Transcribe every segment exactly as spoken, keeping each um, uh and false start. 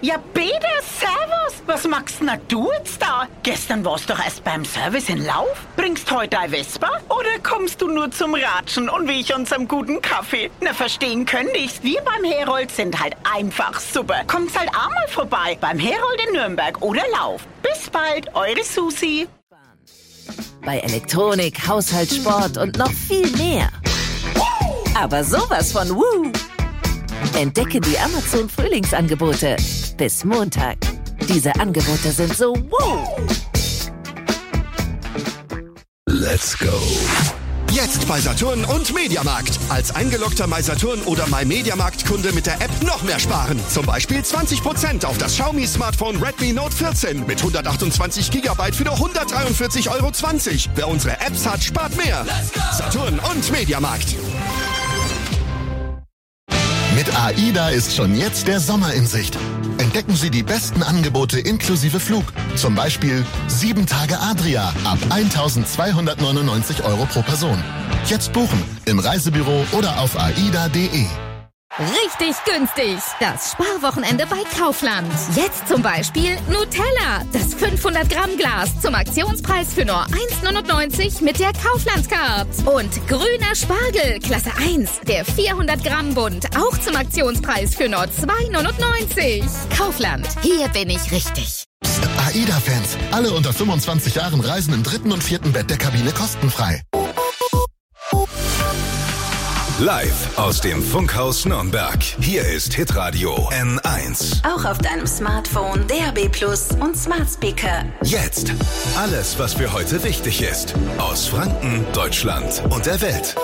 Ja, bitte, servus. Was machst denn du jetzt da? Gestern warst du doch erst beim Service in Lauf. Bringst heute ein Vespa? Oder kommst du nur zum Ratschen und wie ich unserem guten Kaffee? Na, verstehen könnte ich's. Wir beim Herold sind halt einfach super. Kommt's halt auch mal vorbei. Beim Herold in Nürnberg oder Lauf. Bis bald, eure Susi. Bei Elektronik, Haushalt, Sport und noch viel mehr. Aber sowas von Woo! Entdecke die Amazon Frühlingsangebote. Bis Montag. Diese Angebote sind so Woo! Let's go. Jetzt bei Saturn und Mediamarkt. Als eingeloggter MySaturn oder MyMediamarkt-Kunde mit der App noch mehr sparen. Zum Beispiel zwanzig Prozent auf das Xiaomi-Smartphone Redmi Note vierzehn mit hundertachtundzwanzig Gigabyte für nur hundertdreiundvierzig Euro zwanzig. Wer unsere Apps hat, spart mehr. Saturn und Mediamarkt. Mit AIDA ist schon jetzt der Sommer in Sicht. Entdecken Sie die besten Angebote inklusive Flug. Zum Beispiel sieben Tage Adria ab eintausendzweihundertneunundneunzig Euro pro Person. Jetzt buchen im Reisebüro oder auf aida punkt de. Richtig günstig. Das Sparwochenende bei Kaufland. Jetzt zum Beispiel Nutella. Das fünfhundert Gramm Glas zum Aktionspreis für nur eins neunundneunzig mit der Kaufland-Card. Und grüner Spargel, Klasse eins. Der vierhundert Gramm Bund. Auch zum Aktionspreis für nur zwei neunundneunzig. Kaufland. Hier bin ich richtig. Psst, AIDA-Fans. Alle unter fünfundzwanzig Jahren reisen im dritten und vierten Bett der Kabine kostenfrei. Live aus dem Funkhaus Nürnberg. Hier ist Hitradio N eins. Auch auf deinem Smartphone, D A B Plus und Smart Speaker. Jetzt alles, was für heute wichtig ist. Aus Franken, Deutschland und der Welt.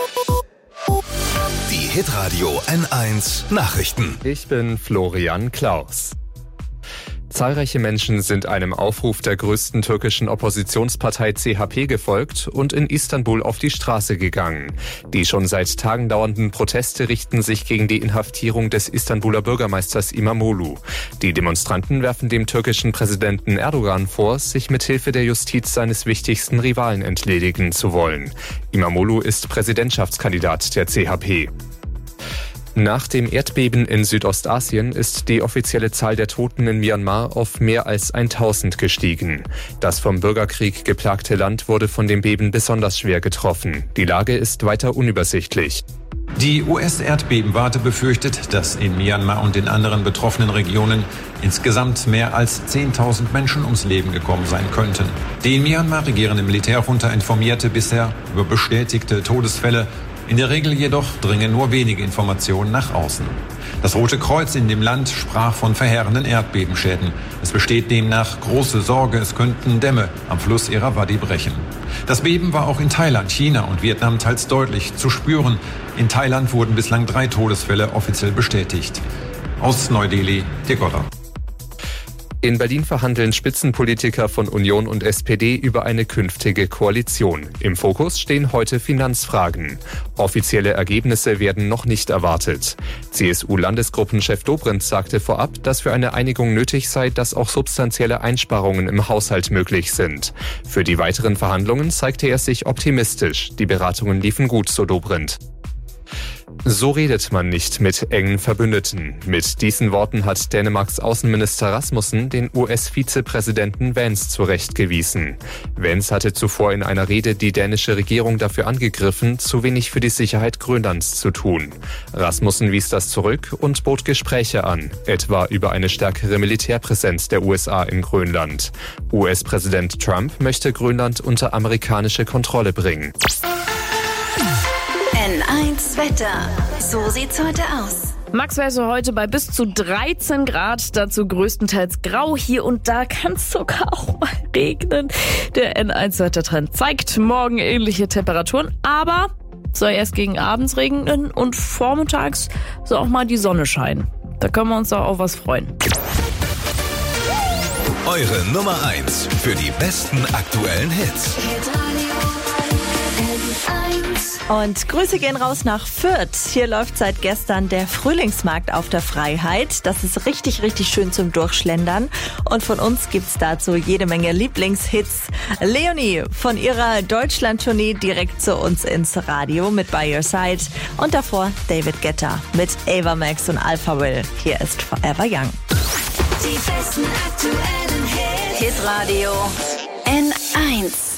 Die Hitradio N eins Nachrichten. Ich bin Florian Klaus. Zahlreiche Menschen sind einem Aufruf der größten türkischen Oppositionspartei C H P gefolgt und in Istanbul auf die Straße gegangen. Die schon seit Tagen dauernden Proteste richten sich gegen die Inhaftierung des Istanbuler Bürgermeisters İmamoğlu. Die Demonstranten werfen dem türkischen Präsidenten Erdogan vor, sich mit Hilfe der Justiz seines wichtigsten Rivalen entledigen zu wollen. İmamoğlu ist Präsidentschaftskandidat der C H P. Nach dem Erdbeben in Südostasien ist die offizielle Zahl der Toten in Myanmar auf mehr als tausend gestiegen. Das vom Bürgerkrieg geplagte Land wurde von dem Beben besonders schwer getroffen. Die Lage ist weiter unübersichtlich. Die U S-Erdbebenwarte befürchtet, dass in Myanmar und den anderen betroffenen Regionen insgesamt mehr als zehntausend Menschen ums Leben gekommen sein könnten. Die in Myanmar regierende Militärjunta informierte bisher über bestätigte Todesfälle. In der Regel jedoch dringen nur wenige Informationen nach außen. Das Rote Kreuz in dem Land sprach von verheerenden Erdbebenschäden. Es besteht demnach große Sorge, es könnten Dämme am Fluss Irrawaddy brechen. Das Beben war auch in Thailand, China und Vietnam teils deutlich zu spüren. In Thailand wurden bislang drei Todesfälle offiziell bestätigt. Aus Neu-Delhi, Dirk Gotter. In Berlin verhandeln Spitzenpolitiker von Union und S P D über eine künftige Koalition. Im Fokus stehen heute Finanzfragen. Offizielle Ergebnisse werden noch nicht erwartet. C S U-Landesgruppenchef Dobrindt sagte vorab, dass für eine Einigung nötig sei, dass auch substanzielle Einsparungen im Haushalt möglich sind. Für die weiteren Verhandlungen zeigte er sich optimistisch. Die Beratungen liefen gut, so Dobrindt. So redet man nicht mit engen Verbündeten. Mit diesen Worten hat Dänemarks Außenminister Rasmussen den U S-Vizepräsidenten Vance zurechtgewiesen. Vance hatte zuvor in einer Rede die dänische Regierung dafür angegriffen, zu wenig für die Sicherheit Grönlands zu tun. Rasmussen wies das zurück und bot Gespräche an, etwa über eine stärkere Militärpräsenz der U S A in Grönland. U S-Präsident Trump möchte Grönland unter amerikanische Kontrolle bringen. N eins Wetter. So sieht's heute aus. Maxwerte heute bei bis zu dreizehn Grad, dazu größtenteils grau. Hier und da kann es sogar auch mal regnen. Der N eins Wettertrend zeigt morgen ähnliche Temperaturen, aber soll erst gegen abends regnen und vormittags soll auch mal die Sonne scheinen. Da können wir uns auch auf was freuen. Eure Nummer eins für die besten aktuellen Hits. Und Grüße gehen raus nach Fürth. Hier läuft seit gestern der Frühlingsmarkt auf der Freiheit. Das ist richtig, richtig schön zum Durchschlendern. Und von uns gibt's dazu jede Menge Lieblingshits. Leonie von ihrer Deutschland-Tournee direkt zu uns ins Radio mit By Your Side. Und davor David Guetta mit Ava Max und Alpha Will. Hier ist Forever Young. Die besten aktuellen Hits. Hitradio N eins.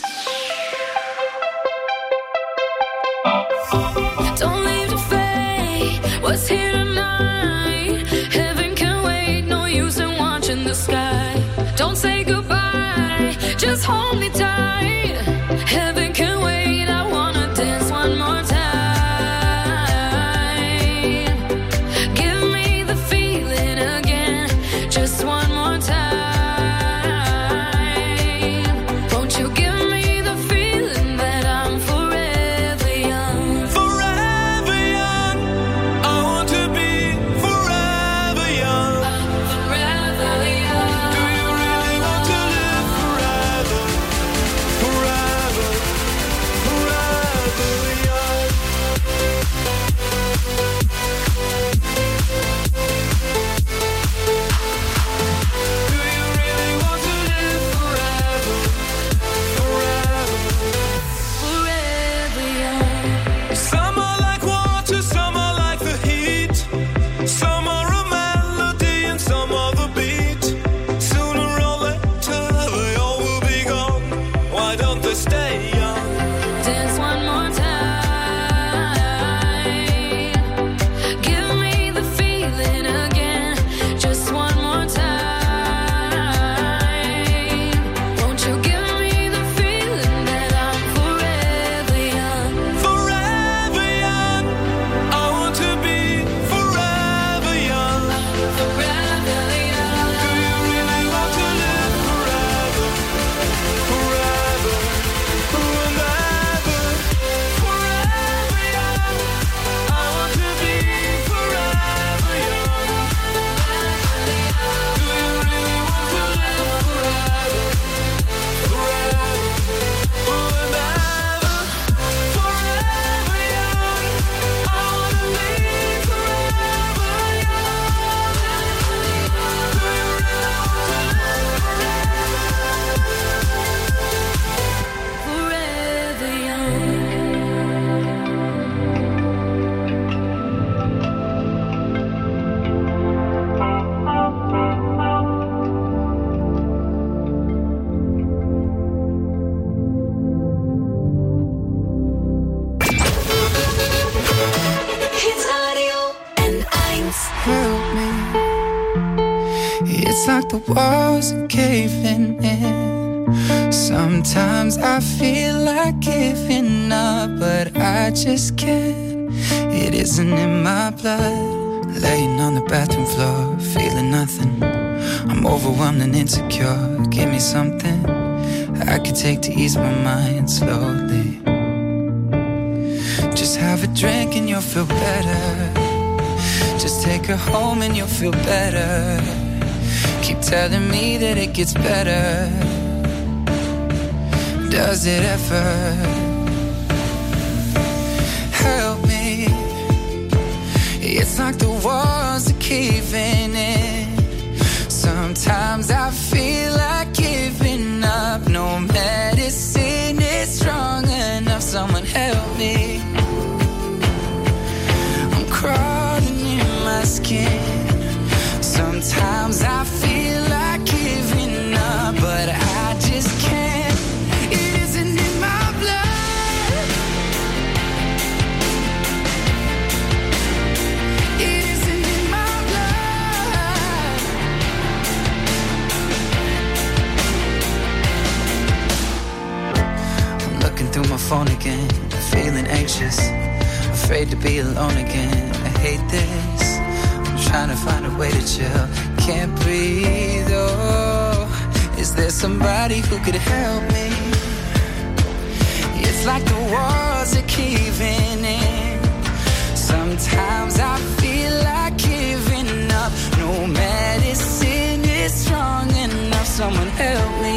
Don't leave the fate. What's here tonight? Heaven can wait. No use in watching the sky. Don't say goodbye. Just hold me tight. Heaven can wait. I wanna dance one more time. Give me the feeling again. Just one more time. Won't you give me the feeling that I'm forever young? Forever young. I want to be forever young. Forever young. Do you really want to live forever? Forever, forever young. Do you really want to live forever? Forever. Forever young. Some are like water, some are like the heat. Some are a melody and some are the beat. Sooner or later they all will be gone. Why don't they stay young? Dance one more time. Give me the feeling again. Just one more time. Won't you give me the feeling that I'm forever young? Forever young. I want to be forever young. Forever young. Do you really want to live forever? Forever, forever, forever young. I want to be forever young. Do you really want to live forever? Forever, forever, forever young. I want to be forever young. Do you really want to live Forever young. Hitradio N eins. Help me. It's like the walls are caving in. Sometimes I feel like giving up, but I just can't. It isn't in my blood. Laying on the bathroom floor, feeling nothing. I'm overwhelmed and insecure. Give me something I could take to ease my mind slowly. Just have a drink and you'll feel better. Just take her home and you'll feel better. Keep telling me that it gets better. Does it ever? Help me. It's like the walls are caving in. Sometimes I feel like giving up. No medicine is strong enough. Someone help me. I'm crawling in my skin. Sometimes I feel like giving up, but I just can't. It isn't in my blood. It isn't in my blood. I'm looking through my phone again, feeling anxious, afraid to be alone again. I hate this. I'm trying to find a way to chill. Can't breathe, oh. Is there somebody who could help me? It's like the walls are caving in. Sometimes I feel like giving up. No medicine is strong enough. Someone help me.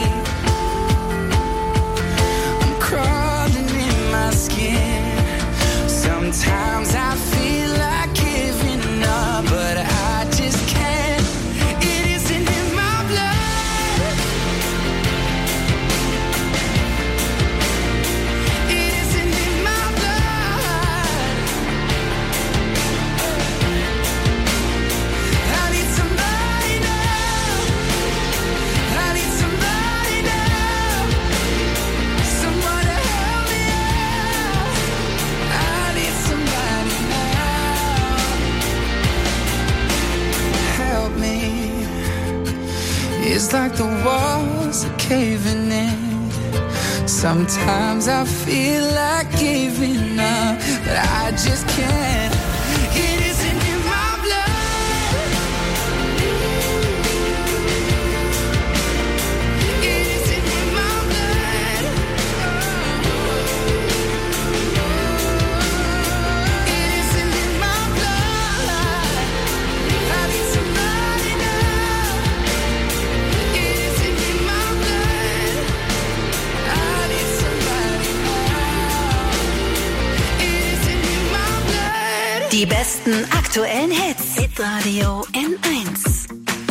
I'm crawling in my skin. Sometimes I feel like giving up, but I just can't. It isn't in my blood. It isn't in my blood. It's like the walls are caving in. Sometimes I feel like giving up, but I just can't. It isn't in my blood. It isn't in my blood. It isn't in my blood. I need somebody now. It isn't in my blood. I need somebody now. It isn't in my blood. Die besten aktuellen Hits. Hitradio N eins.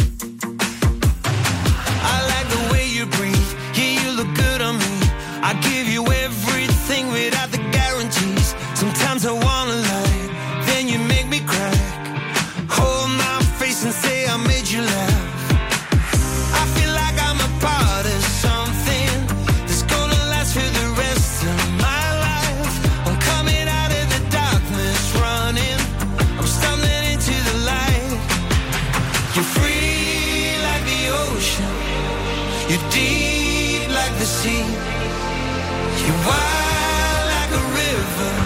I like the way you breathe. Yeah, you look good on me. I give you everything without the guarantees. Sometimes I wanna lie, then you make me cry. Hold my face and say I made you laugh. I feel like I'm a part of something that's gonna last for the rest of my life. I'm coming out of the darkness, running. I'm stumbling into the light. You're free like the ocean. You're deep like the sea. You're wide like a river,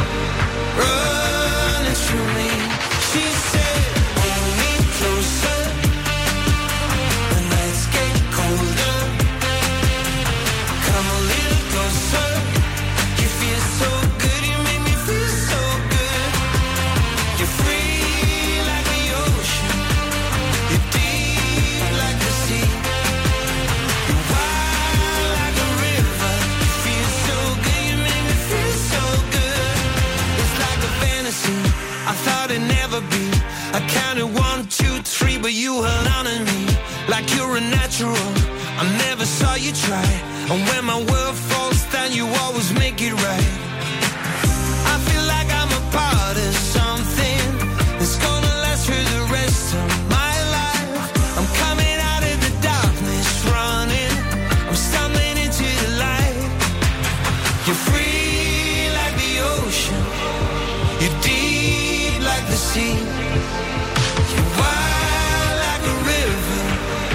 running through me. She said, hold me closer. The nights get colder. Come a little closer. You feel so good. You make me feel so good. You're free like the ocean. You're deep like the sea. You're wide like a river. You feel so good. You make me feel so good. It's like a fantasy I thought it'd never be. I counted one, two, three, but you held on to me like you're a natural. I never saw you try, and when my world falls down, you always make it right. I feel like I'm a part of something that's gonna last for the rest of my life. I'm coming out of the darkness, running. I'm stumbling into the light. You're free like the ocean. You're deep like the sea. You're wide like a river,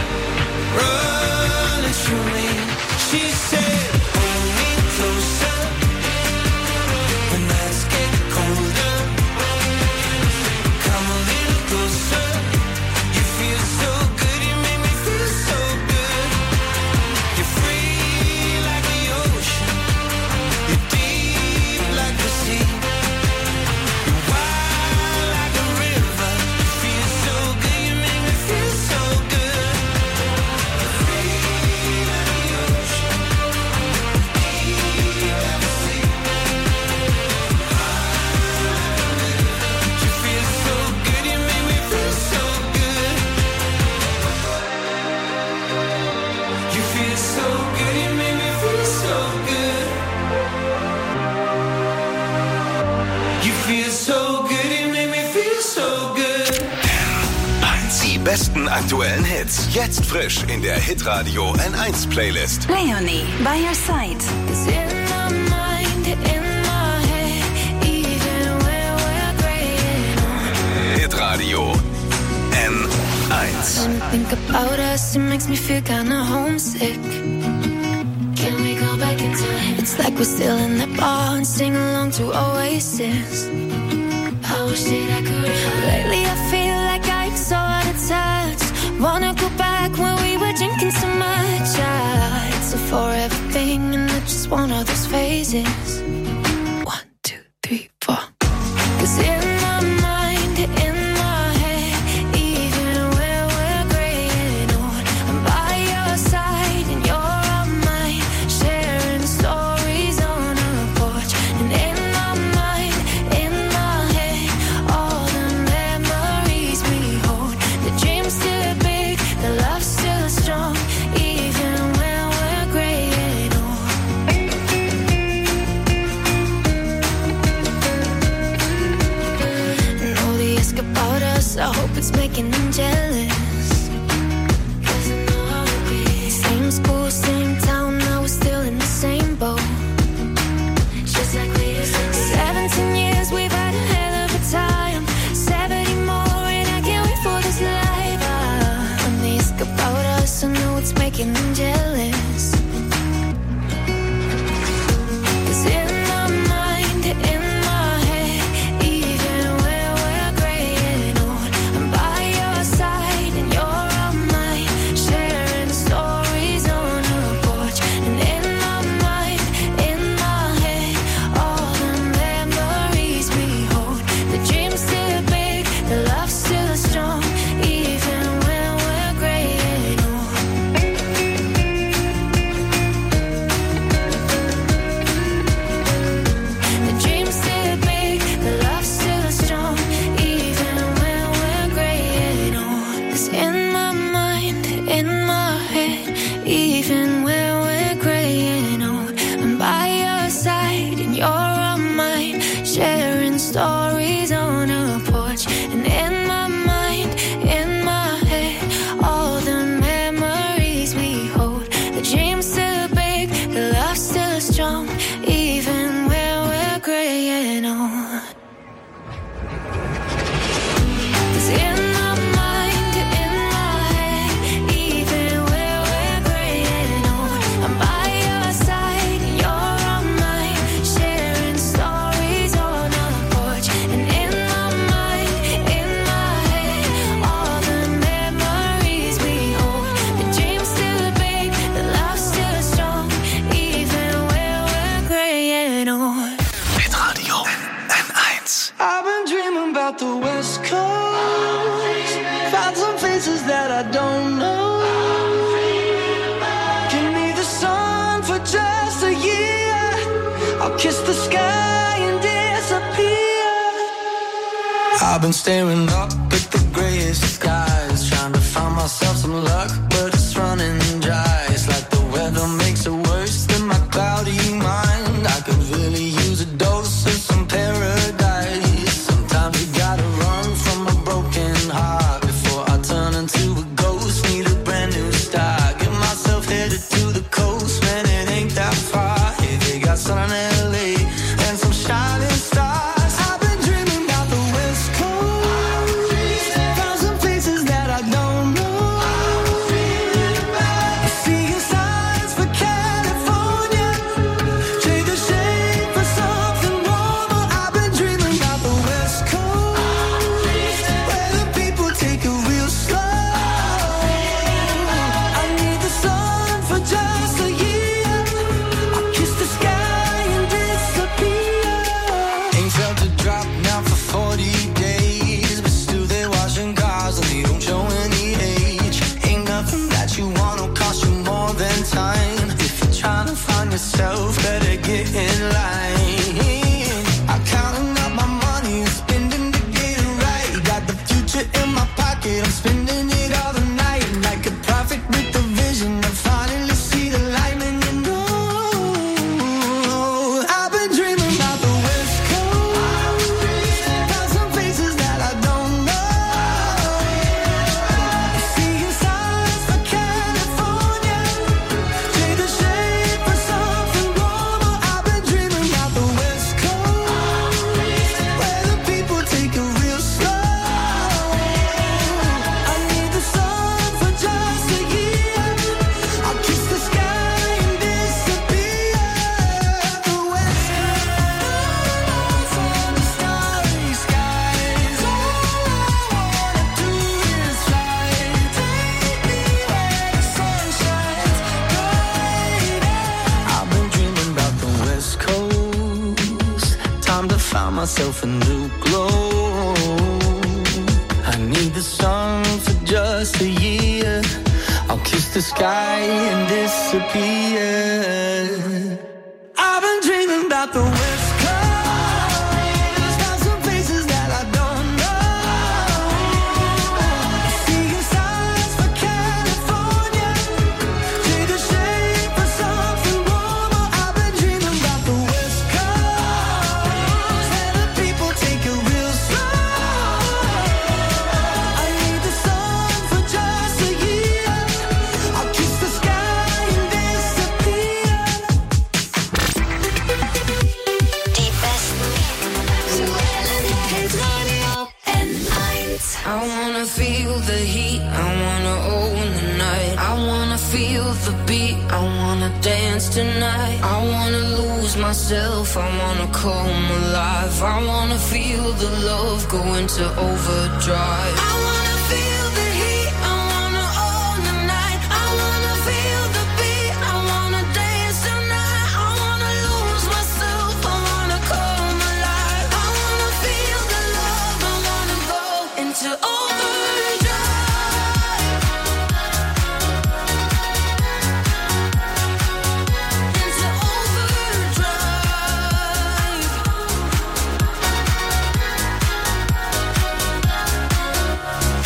running through me. She said, hold me closer. The nights get colder. Come a little closer. You feel so good. You make me feel so good. You're free like the ocean. You're deep like the sea. You're wide like a river. You feel so good. You make me feel so good. You're free like the ocean. Deep like the sea. You feel so good. You make me feel so good. You feel so good. You make me feel so good. You feel so good. You make me feel so good. Die besten aktuellen Hits. Jetzt frisch in der Hitradio N eins Playlist. Leonie, by your side. It's in my mind, in my head, even when we're graying on. Hitradio N eins. When I think about us, it makes me feel kinda homesick. Can we go back in time? It's like we're still in the bar and sing along to Oasis. I wish that I could. Lately I feel like I'm so out of touch. Wanna go back when we were drinking so much. Ah, it's a forever thing and I just want all those phases. One, two, three, four. 'Cause in my mind, in my head, even when we're graying old, I'm by your side and you're on mine, sharing stories on our porch. And in my mind, in my head, all the memories we hold. The dream's still big, the love's still strong, even when we're graying old. And all the ask about us, I hope it's making them jealous. 'Cause I know how it be. Same school, same town, now we're still in the same boat. Just like we used to be. Seventeen years, we've had a hell of a time. Seventy more, and I can't wait for this life. Ah, and they ask about us, and faces that I don't know. Give me the sun for just a year. I'll kiss the sky and disappear. I've been staring up at the grayest skies, trying to find myself some luck, but it's running dry. It's like the weather makes it worse than my cloudy mind. I could really use a dose of some paradise. Sometimes you gotta run from a broken heart before I turn into a ghost. Need a brand new start. Get myself headed to the coast, man, it ain't that far. Hey, they got sun in L A and some shining stars. I've been dreaming about the West Coast. Found some places that I don't know. Seeing signs for California. Trade the shade for something warmer. I've been dreaming about the West Coast, where the people take it real slow. I need the sun for just a year. I'll kiss the sky and disappear. Ain't felt a drop now for forty days, but still they're washing cars and they don't show any age. Ain't nothing that you want will cost you more than time. If you're trying to find yourself, better get in line. I'm counting up my money and spending to get it right. Got the future in my pocket, I'm spending it all the night. Like a prophet with a vision, I finally see the light, and you know I've been dreaming about the West Coast. Found some places that I don't know. Seeing signs for California. Trade the shade for something warmer. I've been dreaming about the West Coast, where the people take it real slow. I need the sun for just a year. I'll kiss the sky and disappear. The West Coast and the starry skies. All I wanna do is fly. Take me where the sun shines brighter. I've been dreaming about the West Coast. Time to find myself a new glow. I need the sun for just a year. I'll kiss the sky and disappear. I've been dreaming about the West Coast. Found some places that I don't know. Seeing signs for California. Trade the shade for something warmer. I've been dreaming about the West Coast, where the people take it real slow. I need the sun for just a year. I'll kiss the sky and disappear. Die besten Hit Radio N eins. I wanna feel the heat, I wanna own the night. I wanna feel the beat, I wanna dance tonight. I wanna lose myself, I wanna come alive. I wanna feel the love go into overdrive. I wanna feel the heat, I wanna own the night. I wanna feel the beat, I wanna dance tonight. I wanna lose myself, I wanna come alive. I wanna feel the love, I wanna go into overdrive. Into overdrive.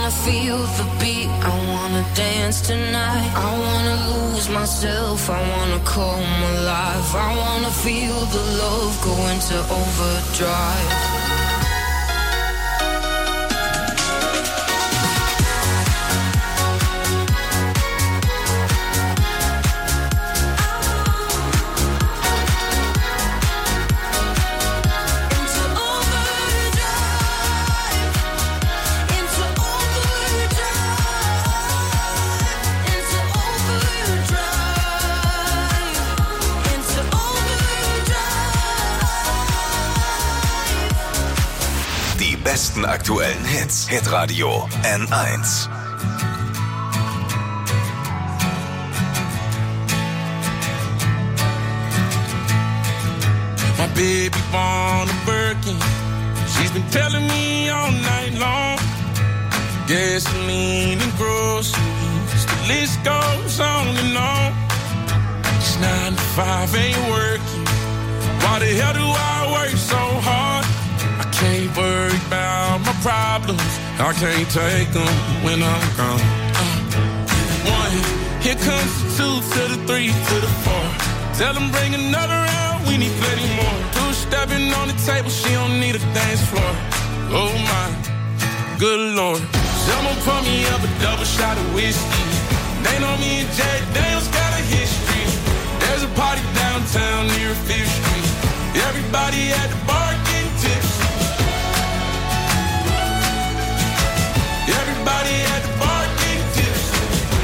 wanna feel the beat, I wanna dance tonight. I wanna lose myself, I wanna come alive. I wanna feel the love go into overdrive. Besten aktuellen Hits. Hitradio N eins. My baby born a Birkin. She's been telling me all night long. Gasoline and groceries. The list goes on and on. It's nine to five, ain't working. Why the hell do I work so hard? Can't worry about my problems. I can't take them when I'm gone. Uh, one, here comes the two to the three to the four. Tell them bring another round, we need plenty more. Two stepping on the table, she don't need a dance floor. Oh my, good lord. Someone pour me up a double shot of whiskey. They know me and Jack Daniels got a history. There's a party downtown near Fifth Street. Everybody at the bar getting tipsy. Everybody at the bar getting tipsy.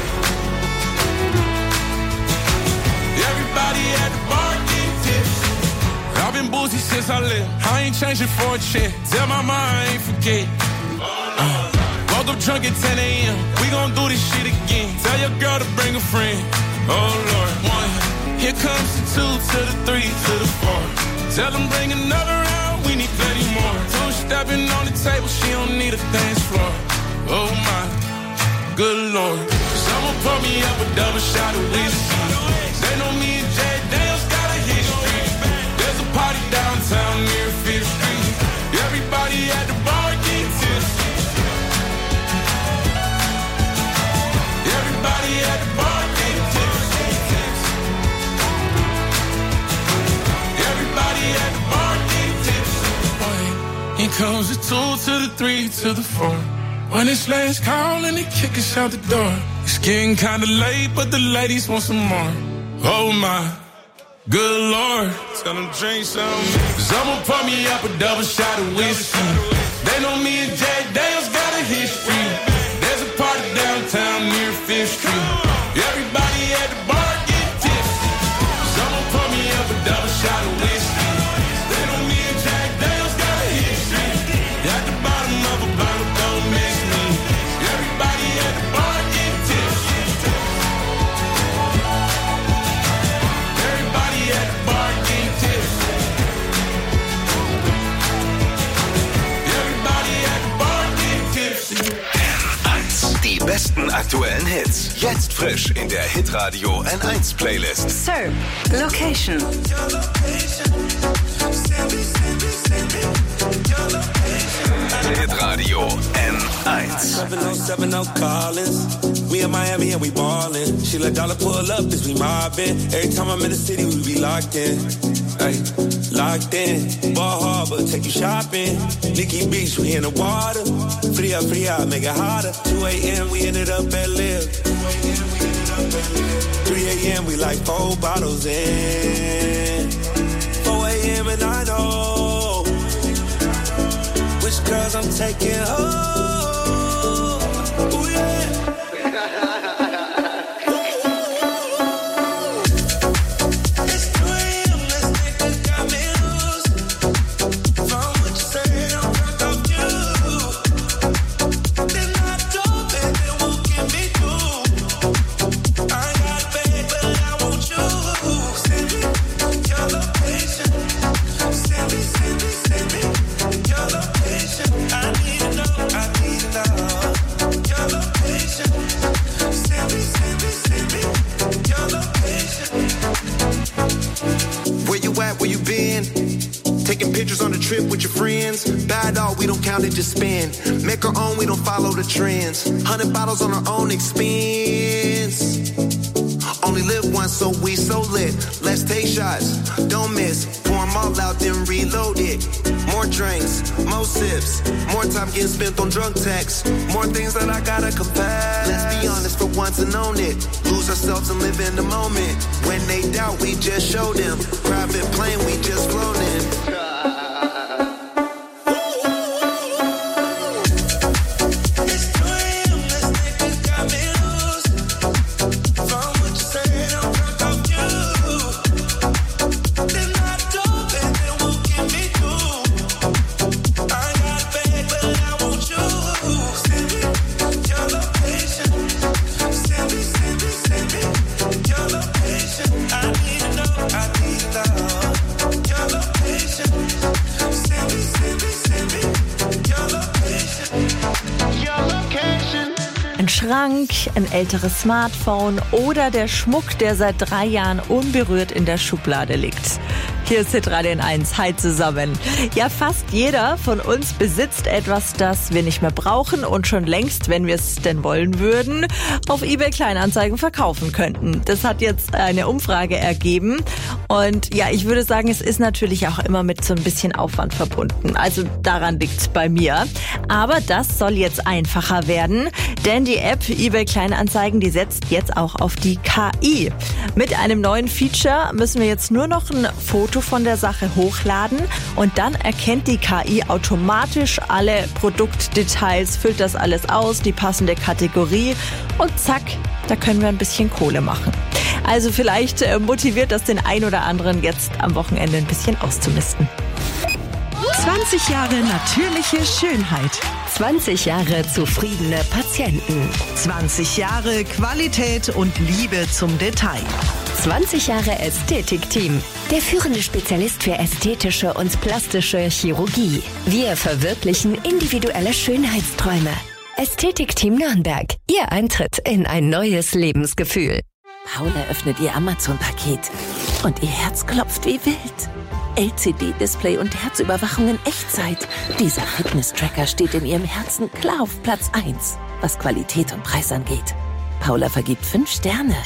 Everybody at the bar getting tipsy. I've been boozy since I left. I ain't changing for a check. Tell my mom I ain't forget. Uh, woke up drunk at ten a.m. We gon' do this shit again. Tell your girl to bring a friend. Oh Lord. One, here comes the two to the three to the four. Tell them bring another round. We need plenty more. Two stepping on the table. She don't need a dance floor. Oh my, good lord. Someone pour me up a double shot of whiskey. They know me and Jack Daniels got a history. There's a party downtown near Fifth Street. Everybody at the bar getting tipsy. Everybody at the bar getting tipsy. Everybody at the bar getting tipsy. Here comes the two to the three to the four. When it's last call and they kick us out the door. It's getting kinda late, but the ladies want some more. Oh my, good lord. Tell them drink some. Someone pour me up a double shot of whiskey. They know me and Jack Daniels got a history. There's a party downtown near Fifth Street. Everybody at the bar get tipsy. Someone pour me up a double shot of whiskey. They know me and Jack Daniels got a history. At the bottom of a bottle, don't miss me. Everybody at the bar get tipsy. Everybody at the bar get tipsy. Everybody at the bar get tipsy. N eins. Die besten aktuellen Hits. Jetzt frisch in der Hitradio N eins Playlist. Sir, Location. Hitradio N eins. seven oh seven oh Collins. We in Miami and we ballin'. She let dollar pull up, this we mobbin'. Every time I'm in the city, we be locked in. Ay, locked in. Ball Harbor, take you shopping. Nikki Beach, we in the water. Free up, free out, make it hotter. two a.m. we ended up at Live. three a.m. we like four bottles in. four a.m. and I know which girls I'm taking home. Ooh, yeah. I friends. Buy it all, we don't count it, just spend. Make our own, we don't follow the trends. Hundred bottles on our own expense. Only live once, so we so lit. Let's take shots, don't miss. Pour 'em all out, then reload it. More drinks, more sips. More time getting spent on drug texts. More things that I gotta confess. Let's be honest for once and own it. Lose ourselves and live in the moment. When they doubt, we just show them. Private plane, we just flown in. Schrank, ein älteres Smartphone oder der Schmuck, der seit drei Jahren unberührt in der Schublade liegt. Hier ist Hitradio N eins. Hi zusammen. Ja, fast jeder von uns besitzt etwas, das wir nicht mehr brauchen und schon längst, wenn wir es denn wollen würden, auf eBay Kleinanzeigen verkaufen könnten. Das hat jetzt eine Umfrage ergeben. Und ja, ich würde sagen, es ist natürlich auch immer mit so ein bisschen Aufwand verbunden. Also daran liegt's bei mir. Aber das soll jetzt einfacher werden, denn die App eBay Kleinanzeigen, die setzt jetzt auch auf die K I. Mit einem neuen Feature müssen wir jetzt nur noch ein Foto von der Sache hochladen und dann erkennt die K I automatisch alle Produktdetails, füllt das alles aus, die passende Kategorie und zack, da können wir ein bisschen Kohle machen. Also vielleicht äh, motiviert das den ein oder anderen jetzt am Wochenende ein bisschen auszumisten. zwanzig Jahre natürliche Schönheit. zwanzig Jahre zufriedene Patienten. zwanzig Jahre Qualität und Liebe zum Detail. zwanzig Jahre Ästhetikteam. Der führende Spezialist für ästhetische und plastische Chirurgie. Wir verwirklichen individuelle Schönheitsträume. Ästhetikteam Nürnberg. Ihr Eintritt in ein neues Lebensgefühl. Paula öffnet ihr Amazon-Paket und ihr Herz klopft wie wild. L C D-Display und Herzüberwachung in Echtzeit. Dieser Fitness-Tracker steht in ihrem Herzen klar auf Platz eins, was Qualität und Preis angeht. Paula vergibt fünf Sterne.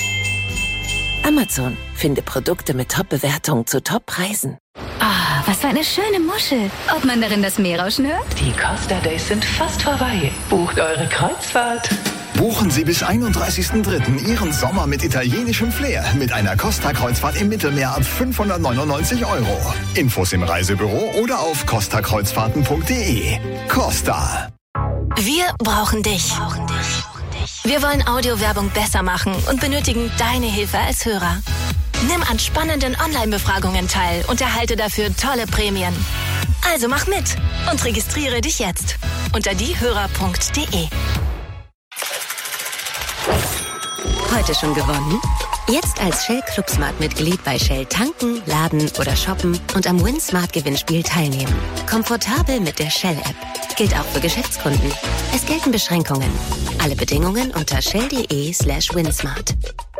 Amazon. Finde Produkte mit Top-Bewertungen zu Top-Preisen. Ah, was für eine schöne Muschel. Ob man darin das Meerrauschen hört? Die Costa Days sind fast vorbei. Bucht eure Kreuzfahrt. Buchen Sie bis einunddreißigsten dritten Ihren Sommer mit italienischem Flair mit einer Costa-Kreuzfahrt im Mittelmeer ab fünfhundertneunundneunzig Euro. Infos im Reisebüro oder auf costa kreuzfahrten punkt de. Costa. Wir brauchen dich. Wir wollen Audiowerbung besser machen und benötigen deine Hilfe als Hörer. Nimm an spannenden Online-Befragungen teil und erhalte dafür tolle Prämien. Also mach mit und registriere dich jetzt unter diehörer punkt de. Heute schon gewonnen? Jetzt als Shell Club Smart Mitglied bei Shell tanken, laden oder shoppen und am Win Smart Gewinnspiel teilnehmen. Komfortabel mit der Shell App. Gilt auch für Geschäftskunden. Es gelten Beschränkungen. Alle Bedingungen unter shell.de slash winsmart.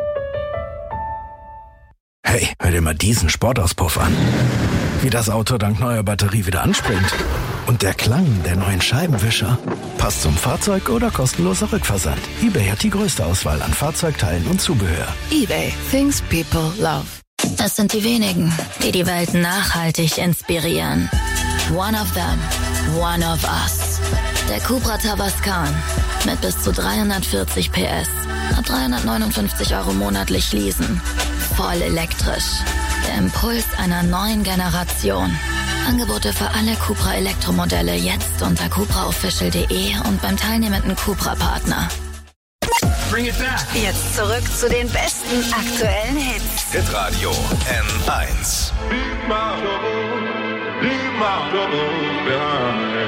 Hey, hör dir mal diesen Sportauspuff an. Wie das Auto dank neuer Batterie wieder anspringt. Und der Klang der neuen Scheibenwischer. Passt zum Fahrzeug oder kostenloser Rückversand. eBay hat die größte Auswahl an Fahrzeugteilen und Zubehör. eBay. Things people love. Das sind die wenigen, die die Welt nachhaltig inspirieren. One of them. One of us. Der Cupra Tavascan. Mit bis zu dreihundertvierzig P S. Ab dreihundertneunundfünfzig Euro monatlich leasen. Voll elektrisch. Der Impuls einer neuen Generation. Angebote für alle Cupra Elektromodelle jetzt unter cupra official punkt de und beim teilnehmenden Cupra-Partner. Bring it back. Jetzt zurück zu den besten aktuellen Hits. Hitradio N eins. Leave my trouble, leave my troubles behind.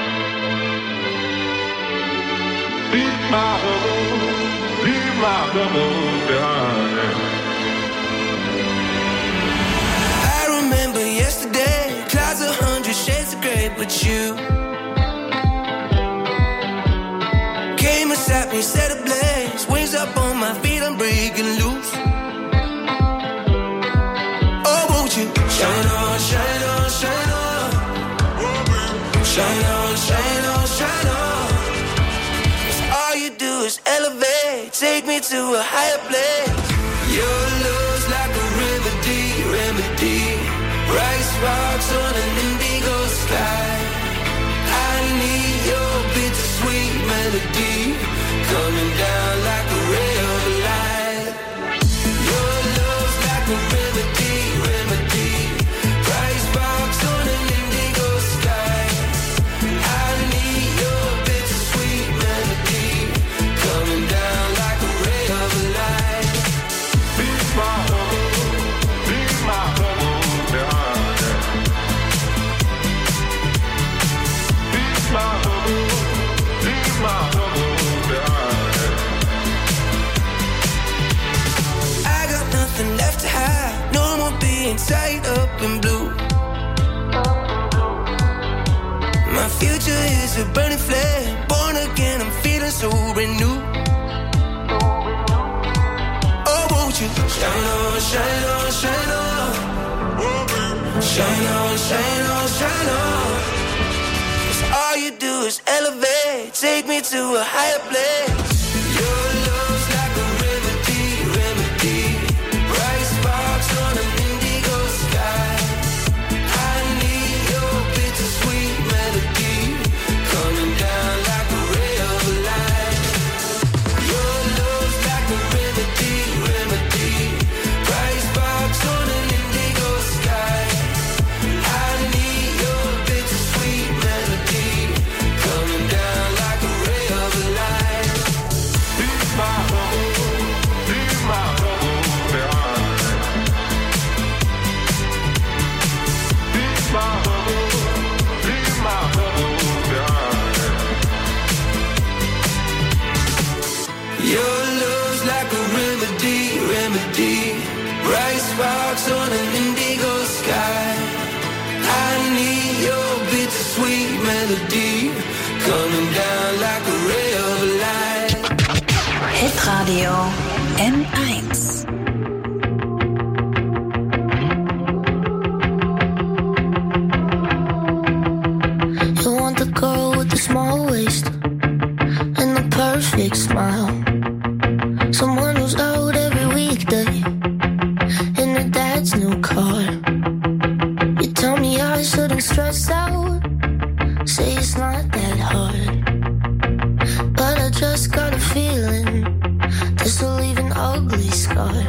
Leave my trouble, leave my troubles behind. I remember yesterday, clouds a hundred shades of grey, but you came and sat me, set ablaze, wings up on my feet, I'm breaking loose. Oh, won't you shine on, shine on, shine on? Shine on, shine on, shine on. 'Cause all you do is elevate, take me to a higher place. Your love's like a remedy, remedy. Bright sparks on an indigo sky. I need your bittersweet melody coming down like a ray of light. Your love's like a remedy, remedy. Bright sparks on an indigo sky. I need your bittersweet melody coming down like a ray of light. Be my home, be my home, darling. Be my home, be my home, darling. I got nothing left to hide, no more being tied up in blue. My future is a burning flame, born again, I'm feeling so brand new. Oh, won't you shine on, shine on, shine on. Shine on, shine on, shine on. 'Cause all you do is elevate, take me to a higher place. Your love's like a remedy, remedy. Bright sparks on an indigo sky. I need your bittersweet melody coming down like a ray of light. Your love's like a remedy, remedy. Bright sparks on an indigo sky. I need your bittersweet melody coming down like a ray of light. Be my home, be my home, darling. Be my home, be my home, darling. Your love's like a remedy, remedy. Bright sparks on an indigo sky. I need your bittersweet melody coming down like a ray of light. Hitradio N eins. You want the girl with the small waist and the perfect smile. Someone who's out every weekday in their dad's new car. You tell me I shouldn't stress out, say it's not that hard. But I just got a feeling this will leave an ugly scar.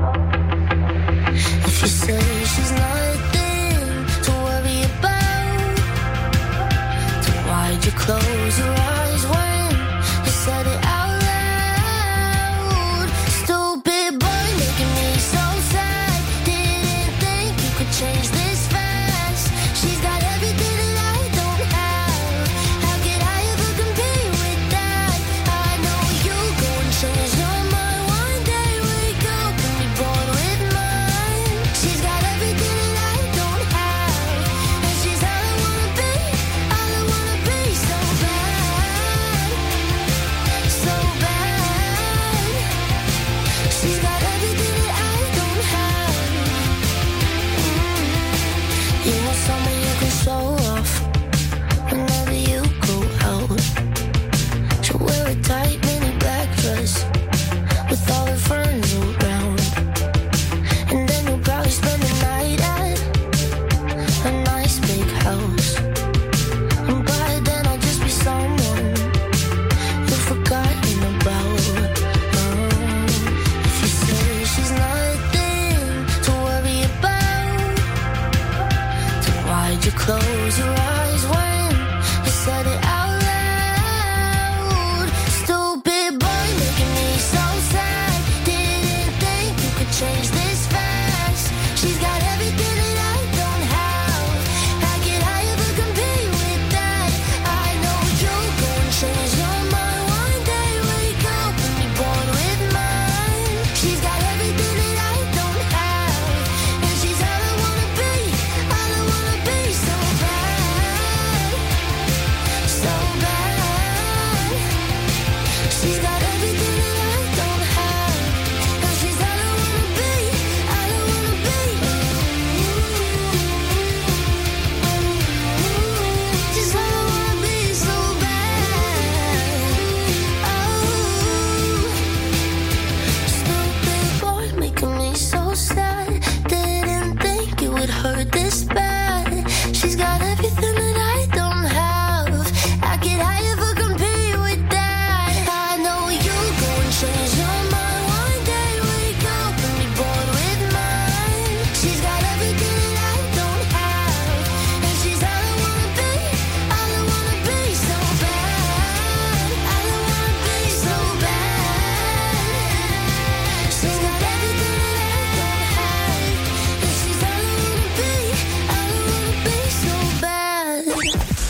If you say she's nothing to worry about, then why'd you close your eyes when you said it out loud? Stupid boy making me so sad. Didn't think you could change this fast. She's got everything that I don't have. How could I ever compete with that? I know you go and change your mind one day. Wake up and be born with mine. She's got everything that I don't have, and she's all I wanna be, all I wanna be so bad.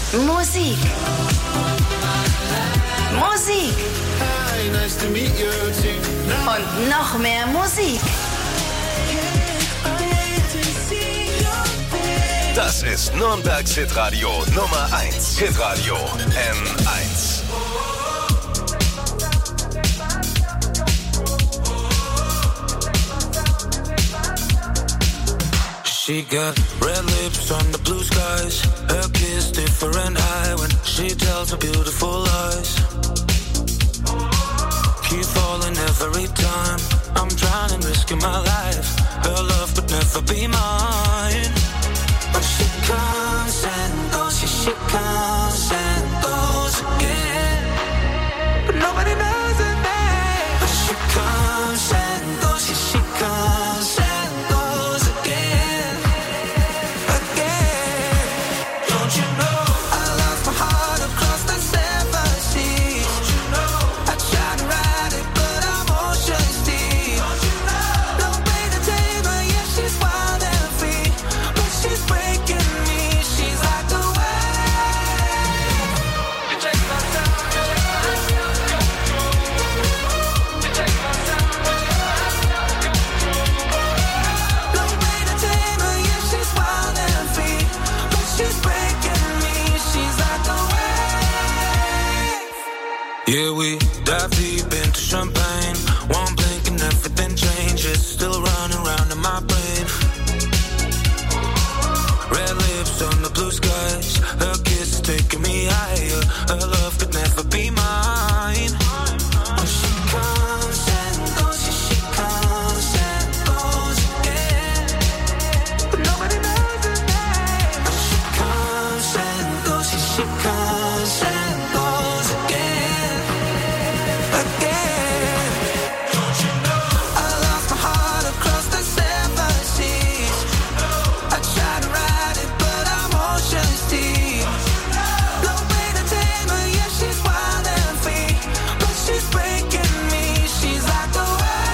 Musik. Musik. Hi, nice to meet you too. Und noch mehr Musik. Das ist Nürnbergs Hitradio Nummer eins. Hitradio N eins. She got red lips on the blue skies. Her kiss different high when she tells her beautiful lies. Keep falling every time. I'm trying and risking my life. Her love could never be mine. But she comes and goes, yeah, she comes and goes again. But nobody knows her name. But she comes and goes, yeah, she comes and goes again. Again. Don't you know I lost my heart across the seven seas? Don't you know I tried to ride it, but I'm ocean's deep. Don't you know no way to tame her, yeah, she's wild and free. But she's breaking me, she's like a wave. You take my time, you take my time, you take my time, no way to tame her, yeah, she's wild and free. But she's breaking me, she's like a wave. Yeah, we dive deep into champagne. One blink and everything changes. Still running round in my brain. Red lips on the blue skies. Her kiss is taking me higher. Her love could never be mine. When she comes and goes, yeah, she comes and goes again. But nobody knows her name. When she comes and goes, yeah, she comes and goes again. Again. Don't you know I lost my heart across the seven seas? I tried to ride it, but I'm ocean's deep. No way to tame her, yeah, she's wild and free. But she's breaking me, she's like a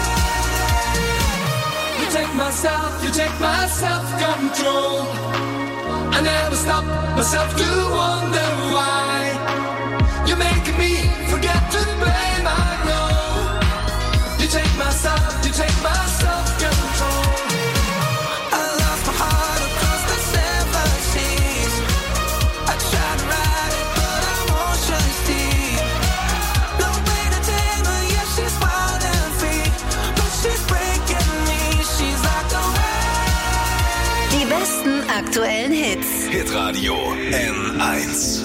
wave. You take myself, you take my self-control. I never stop myself to wonder why. You're making me forget to blame, I know. You take myself, you take my self-control. I lost my heart across the seven seas. I tried to ride it, but I'm ocean's deep. No way to tame her, yeah, she's wild and free. But she's breaking me, she's like a wave. Die besten aktuellen Hits. Hitradio N eins.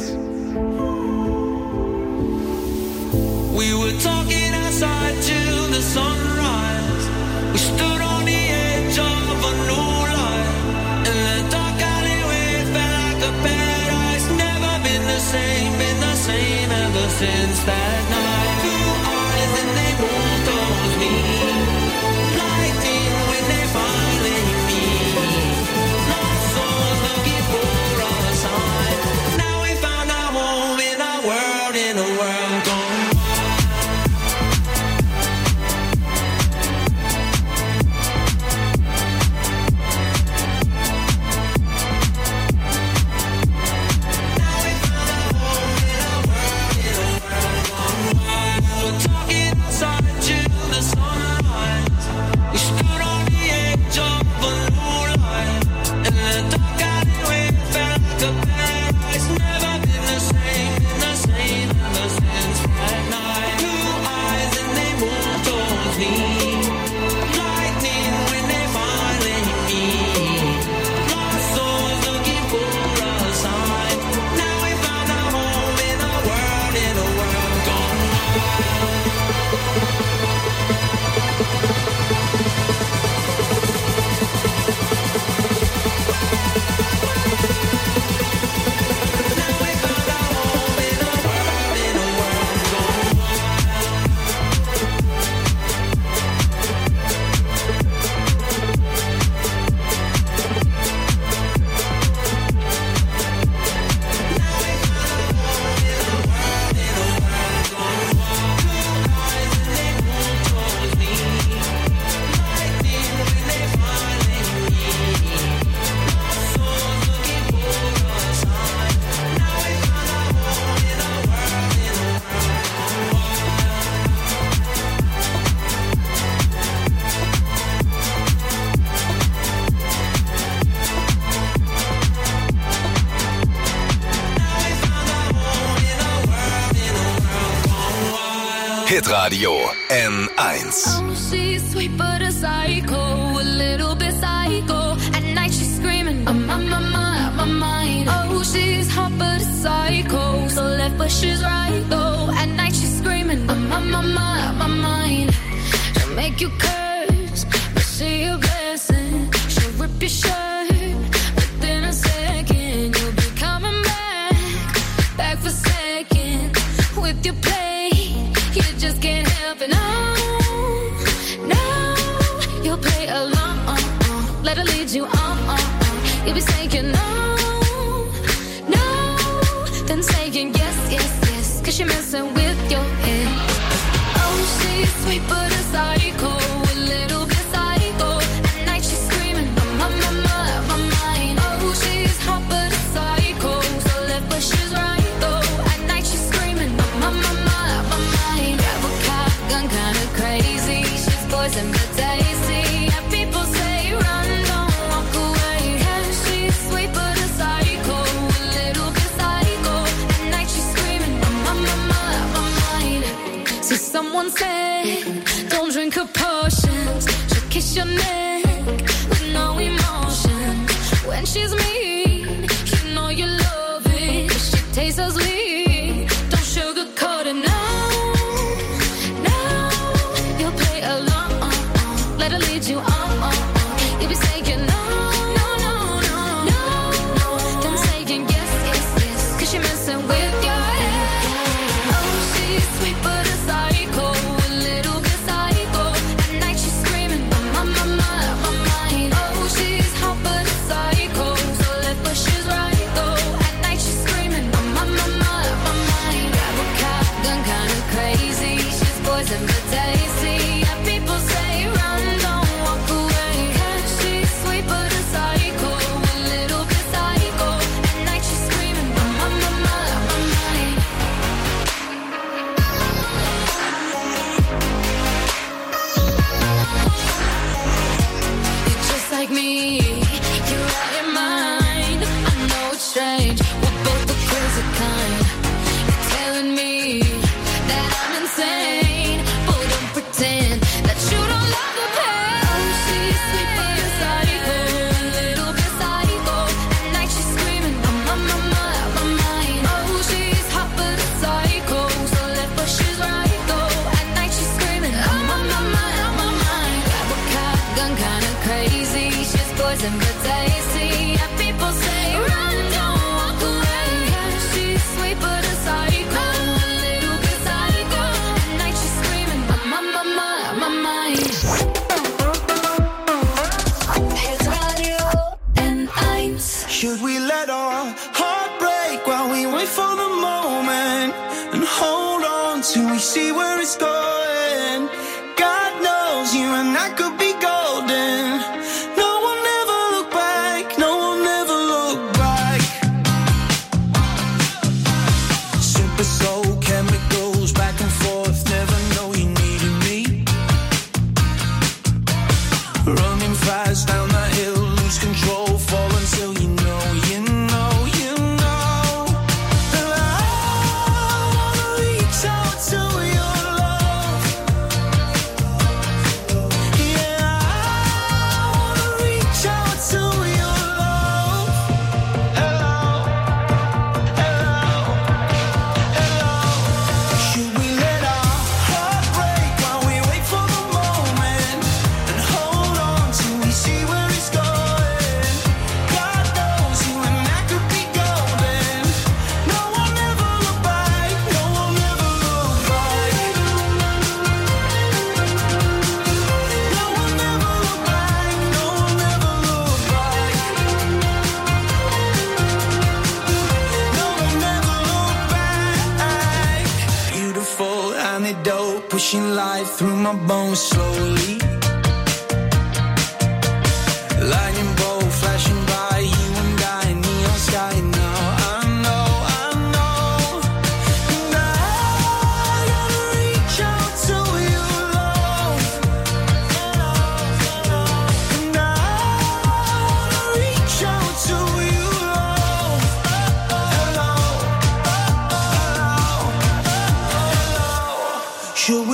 We were talking outside till the sunrise. We stood on the edge of a new life. And the dark alleyway felt like a paradise. Never been the same, been the same ever since that night. Two eyes and they won't close me. Lightning when they finally meet. Lost souls looking for a sign. Now we found our home in a world, in a world gone. Hitradio N eins. Oh, she's sweet but a psycho, a little bit psycho. At night she's screaming, I'm on my mind, my mind. Oh, she's hot but a psycho, so left but she's right though. At night she's screaming, I'm on my mind, my mind. She'll make you curse, but see a blessing. She'll rip your shirt, within a second you'll be coming back, back for second with your play. You just can't help it, no, no. You'll play along, let her lead you on. You'll be saying no, no, then saying yes, yes, yes, cause you're messing with your head. Oh, she's sweet but a psycho, a little bit psycho. At night she's screaming, I'm on my mind, my mind. Oh, she's hot but a psycho, so left but she's right though. At night she's screaming, I'm on my mind, my mind. Grab a cop gun, kinda crazy. She's poison but tasty. Yeah, people say run, don't walk away. Yeah, she's sweet but a psycho, a little bit psycho. At night she's screaming, I'm on my mind, my mind. See, someone said, don't drink her potions. She'll kiss your neck with no emotion. When she's mean, you know you love it. She tastes so sweet, don't sugarcoat it, no, no. You'll play along, let her lead you on. You'll be saying no, no, no, no, no. Then saying yes, yes, yes, cause you're messing with your head. Oh, she's sweet but a psycho, a little bit psycho. At night she's screaming, I'm on my mind, my mind. Oh, she's hot but a psycho, so left but she's right though. At night she's screaming, I'm on my mind, my mind. Grab a cop gun, kinda crazy. She's poison but tasty. Yeah, people say run, don't walk away. Yeah, she's sweet but a psycho, a little bit psycho. At night she's screaming, I'm on my mind, my mind. You're just like me, you're out your mind. I know it's strange, we're both the crazy kind. You're telling me that I'm insane, but don't pretend that you don't love the pain. Oh, she's sweet but a psycho, a little bit psycho. At night she's screaming, I'm on my mind, my mind. Oh, she's hot but a psycho, so left but she's right though. At night she's screaming, I'm on my mind, my mind. Grab a cop gun, kinda crazy. She's poison but tasty. Yeah, people say run, don't walk away. Yeah, she's sweet but a psycho, a little bit psycho. At night she's screaming, I'm on my mind, my mind. Hitradio N eins. Should we let our heart break while we wait for the moment and hold on till we see where it's going? God knows you and I could be golden. No one ever look back, no one ever look back. Simple soul chemicals back and forth, never know you needed me. Running fast down the hill, lose control, fall until you know, you know, you know. And I wanna reach out to your love. Yeah, I wanna reach out to your love. Hello, hello, hello. Should we let our heart break while we wait for the moment and hold on till we see where it's going? God knows you and I could be golden. No one ever look back, no one ever look back. No one ever look back, no one ever look back. No one ever look back. Beautiful antidote, pushing life through my bones slowly. Lightning bolt flashing by, you and I, neon sky now. I know, I know. And I gotta reach out to your love. And I wanna reach out to your love. Hello, hello, hello. Should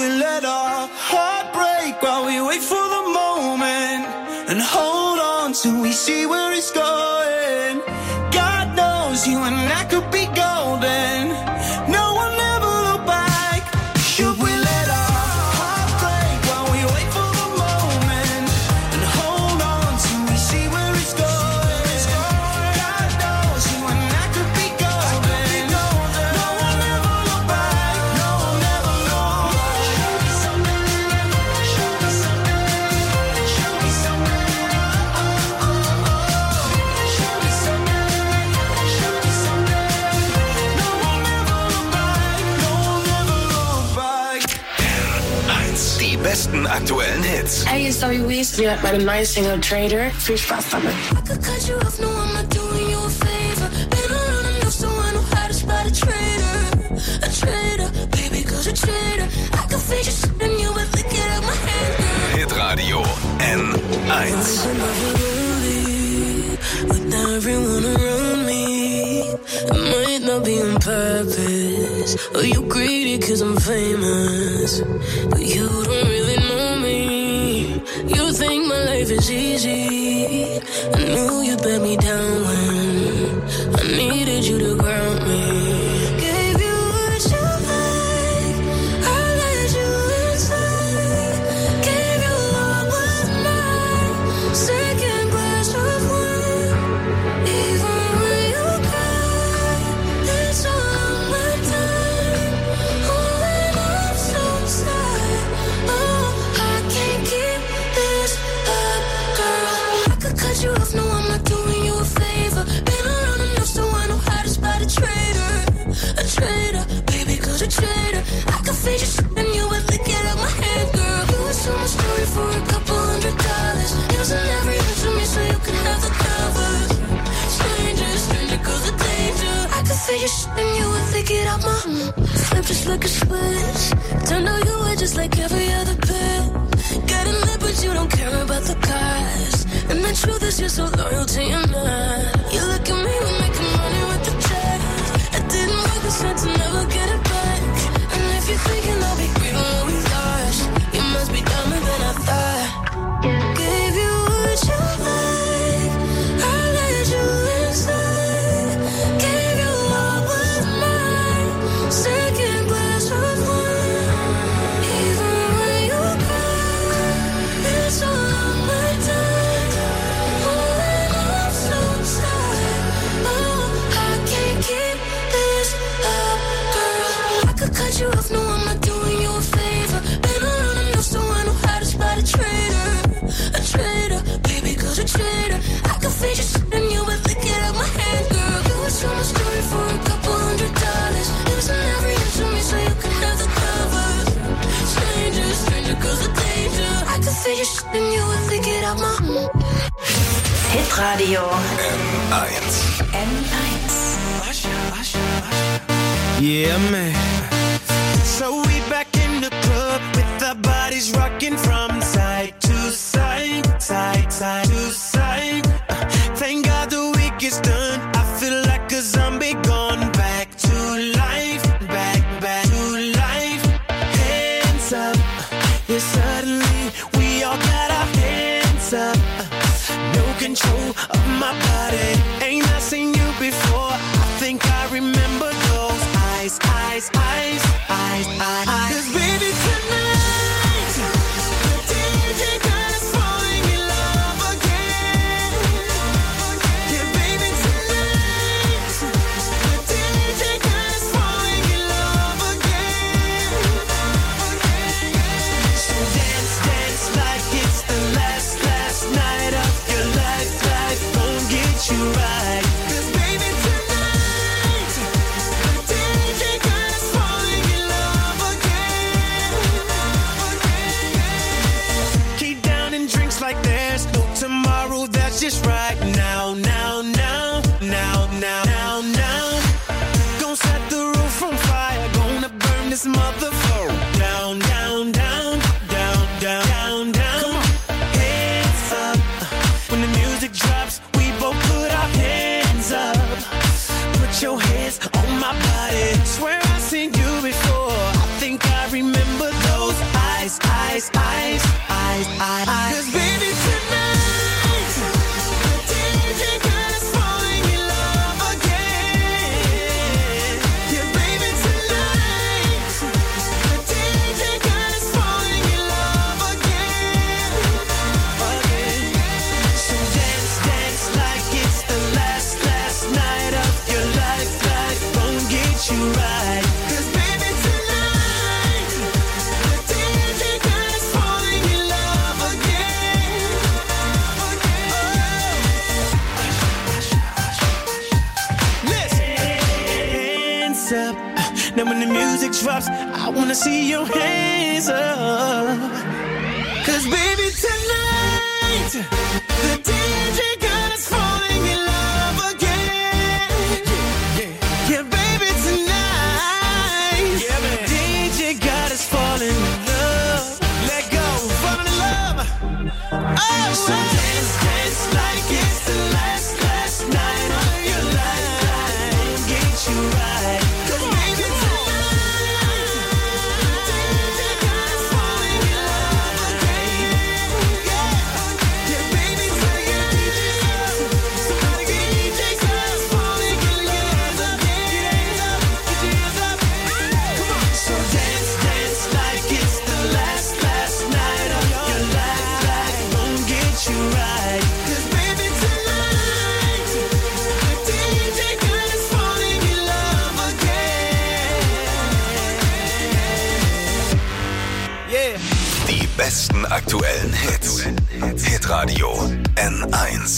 see where it's going. God knows you and I could be golden. No one ever look back. Should we let our heart break while we wait for the moment and hold on till we see where it's going? God knows you and I could be golden. No one ever look back. No one ever know. Show me something. Show me something. Show me something. Oh, oh, oh, oh. Show me something. Show me something. No one ever look back. No one ever look back. eins. Die besten aktuellen Hits. Hey, hier is Zoe Wees. Je bent bij de nieuwe single Trader. Veel spaß damit. I could cut you off, no, I'm not doing you a favor. Been around enough so I know how to spot a traitor. A traitor, baby, cause a traitor. I could fade you and you would lick it out my hand, girl. Hitradio N eins. With everyone around me, it might not be on purpose. Or you greedy cause I'm famous, but you don't really know me. You think my life is easy. I knew you'd let me down when I needed you to ground me. Gave you what you like, I let you inside. Gave you all but mine, second glass of wine. Even when you cry, it's all my time. Oh, and I'm so sad. Oh, I can't keep this up, girl. I could cut you off, no, I'm not doing you a favor. Been around enough so I know how to spot a traitor. A traitor, baby, cause a traitor. I could fade you and you would lick it out my hand, girl. You would tell my story for a couple hundred dollars. Using every inch of me so you can have the covers. Stranger, stranger, cause the danger. I could fade you and you would lick it out my flip just like a switch. Turned out you were just like every other pit. Got a lip but you don't care about the cost. And the truth is you're so loyal to your man. You look at me, we're making money with the check. It didn't work, I said to never get it back. And if you're thinking I'll be grieving what we lost, you must be dumber than I thought. Gave you what you like, I let you inside. Gave you all but mine, second glass of wine. Even when you cry, it's all on my time. Oh, and I'm so sad. Oh, I can't keep this up, girl. I could cut you off, no, I'm not doing you a favor. Been around enough so I know how to spot a traitor. A traitor, baby, cause a traitor. I could fade you and you would lick it out my hand, girl. You would tell my story for a couple hundred dollars. Using every inch of me so you can have the covers. Stranger, stranger, cause the danger. I could fade you and you would lick it out my Hitradio N eins. N eins. Yeah, man. So we back in the club with our bodies rocking from side to side, side, side to side. Uh, Thank God the week is done. I feel like a zombie gone back to life, back, back to life. Hands up, yeah, suddenly we all got our hands up. No control of my body. Ain't I seen you before? I think I remember those eyes, eyes, eyes, eyes, eyes. 'Cause baby tonight, the D J got us falling in love again. Yeah, baby tonight, the D J got us falling in love again. So dance, dance like it's the last, last night of your life. Life won't get you right. 'Cause baby tonight, the D J got us falling in love again. Keep down and drinks like there's no tomorrow. That's just right now, now, now, now, now, now, now. Gonna set the roof on fire. Gonna burn this motherfucker down, down, down, down, down, down, down. Hands up. When the music drops, we both put our hands up. Put your hands on my body. Swear I've seen you before. I think I remember those eyes, eyes, eyes, eyes, eyes. 'Cause baby tonight, the D get you right. 'Cause baby tonight, the D J God is falling in love again. Listen, hands up. Now when the music drops, I wanna see your hands up. 'Cause baby tonight, the D J God is falling in love again. Yeah, baby tonight, D J God is falling in love. Let go, falling in love. Oh, so dance, dance like it's the last, last night of your life. Get you right. 'Cause baby tonight, D J God is falling in love again. Yeah, yeah, baby tonight, somebody get D J God is falling in love again. Get your hands up, get your hands up. Come on. So dance, dance like it's the last, last night of your life. Won't get you right. 'Cause baby tonight, the D J God is falling in love again. Yeah. Die besten aktuellen Hits. Hitradio N eins.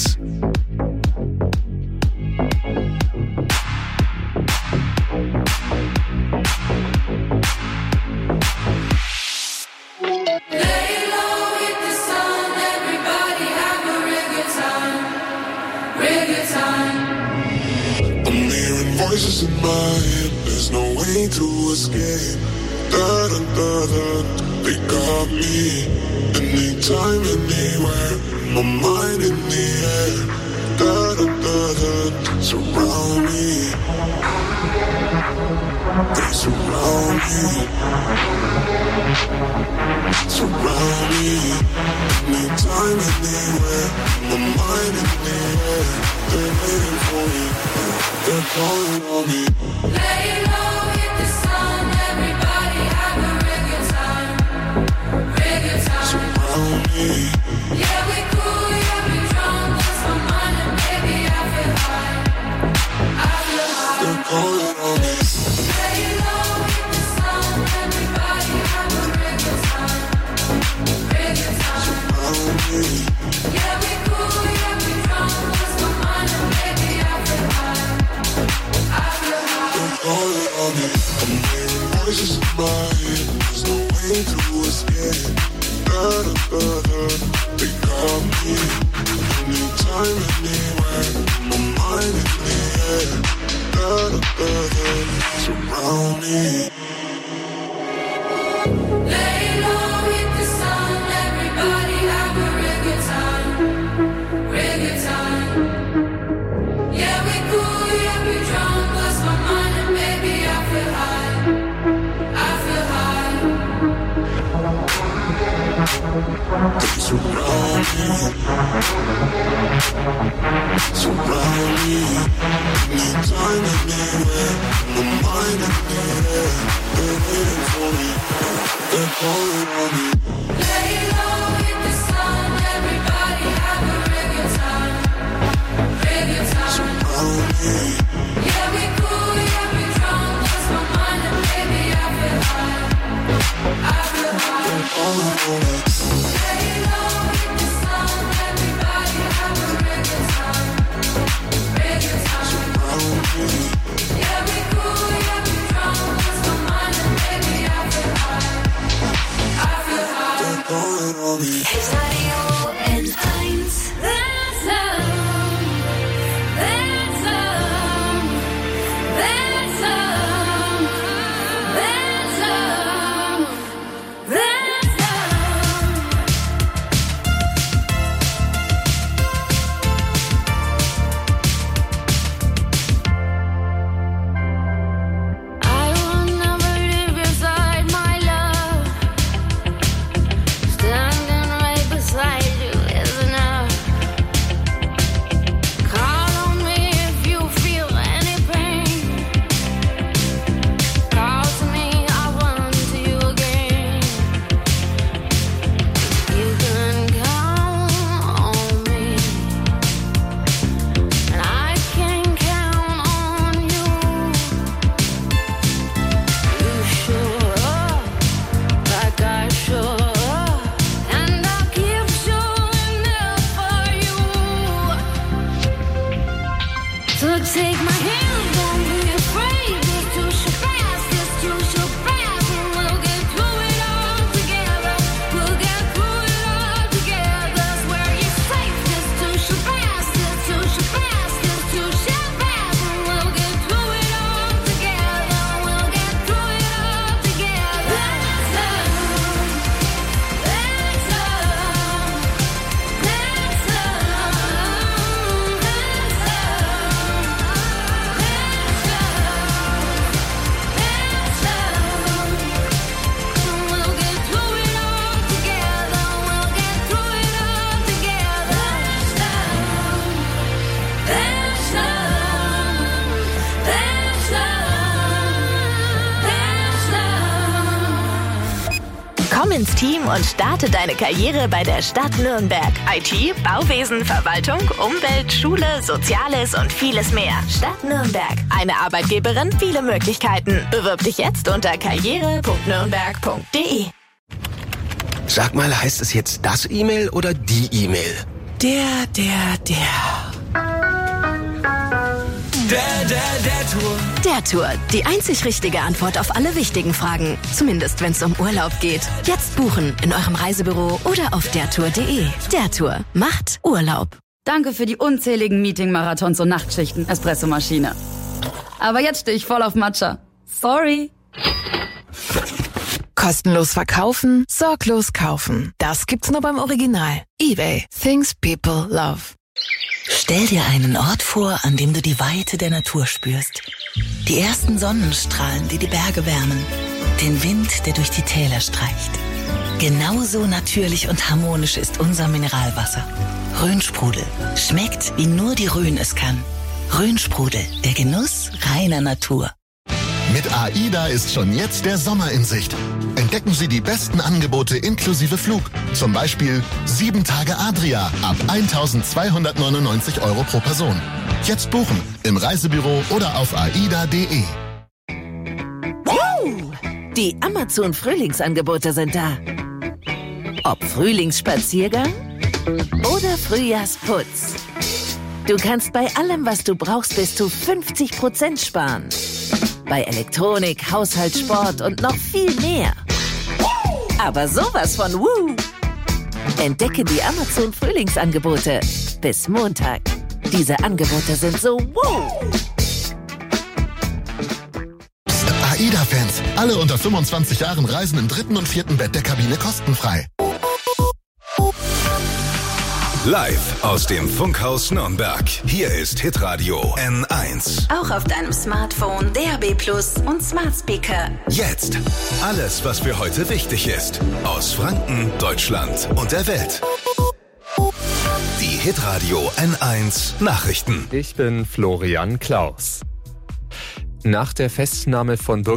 Lay low with the sun, everybody have a real good time, real good time. I'm hearing voices in my head, there's no way to escape. Da da da da, they got me. Anytime, anywhere, my mind in the air. Da da da da, surround me. They surround me. Surround me. Anytime, anywhere, my mind in the air. They're waiting for me. They're calling on me. Lay low with the sun, everybody have a real good time, real good time. Surround me. Yeah, we cool, yeah, we drunk, lost my mind and baby I feel high, I feel high. They're calling on me. Lay low with the sun, everybody have a real good time, real good time. Surround me. Yeah, we cool, yeah, we drunk, lost my mind and baby I feel high, I feel high. They're calling on me. I'm hearing voices in my head. There's no way to escape. Da da da da, they got me. Anytime, anywhere, my mind in the air. Da da da da, surround me. Lay low with the sun, everybody have a real good time, real good time. Yeah, we cool, yeah, we drunk, lost my mind and baby I feel high, I feel high. They surround me. Surround me. Anytime, anywhere, my mind in the air. They're waiting for me. They're calling on me. Lay low with the sun, everybody have a real good time, real good time. Surround me. Yeah, we cool, yeah, we drunk, lost my mind and baby I feel high, I feel high. They're calling on me. Lay low with the sun, everybody have a real good time, real good time. Surround me. Yeah, we cool, yeah, we drunk, lost my mind and baby I feel high, ins Team und starte deine Karriere bei der Stadt Nürnberg. I T, Bauwesen, Verwaltung, Umwelt, Schule, Soziales und vieles mehr. Stadt Nürnberg. Eine Arbeitgeberin, viele Möglichkeiten. Bewirb dich jetzt unter karriere punkt nürnberg punkt de. Sag mal, heißt es jetzt das E-Mail oder die E-Mail? Der, der, der. Der, der, der Tour. Der Tour. Die einzig richtige Antwort auf alle wichtigen Fragen. Zumindest, wenn es um Urlaub geht. Jetzt buchen in eurem Reisebüro oder auf dertour punkt de. Der Tour macht Urlaub. Danke für die unzähligen Meeting-Marathons und Nachtschichten, Espressomaschine. Aber jetzt stehe ich voll auf Matcha. Sorry. Kostenlos verkaufen, sorglos kaufen. Das gibt's nur beim Original. eBay. Things people love. Stell dir einen Ort vor, an dem du die Weite der Natur spürst. Die ersten Sonnenstrahlen, die die Berge wärmen. Den Wind, der durch die Täler streicht. Genauso natürlich und harmonisch ist unser Mineralwasser. Rhönsprudel. Schmeckt, wie nur die Rhön es kann. Rhönsprudel, der Genuss reiner Natur. Mit AIDA ist schon jetzt der Sommer in Sicht. Entdecken Sie die besten Angebote inklusive Flug. Zum Beispiel sieben Tage Adria ab eintausendzweihundertneunundneunzig Euro pro Person. Jetzt buchen im Reisebüro oder auf aida punkt de. Wow! Die Amazon-Frühlingsangebote sind da. Ob Frühlingsspaziergang oder Frühjahrsputz. Du kannst bei allem, was du brauchst, bis zu fünfzig Prozent sparen. Bei Elektronik, Haushalt, Sport und noch viel mehr. Aber sowas von Woo! Entdecke die Amazon Frühlingsangebote bis Montag. Diese Angebote sind so wow! AIDA-Fans, alle unter fünfundzwanzig Jahren reisen im dritten und vierten Bett der Kabine kostenfrei. Live aus dem Funkhaus Nürnberg. Hier ist Hitradio N eins. Auch auf deinem Smartphone, D A B Plus und Smart Speaker. Jetzt alles, was für heute wichtig ist. Aus Franken, Deutschland und der Welt. Die Hitradio N eins Nachrichten. Ich bin Florian Klaus. Nach der Festnahme von Bürger